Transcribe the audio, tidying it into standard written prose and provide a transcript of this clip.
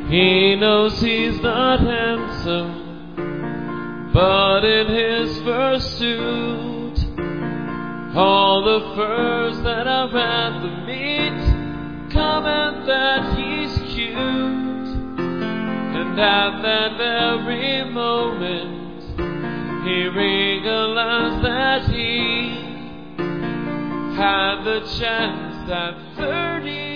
He knows he's not handsome, but in his pursuit, all the furs that are at the meet comment that he's cute. And at that very moment, he realized that he had the chance at 30.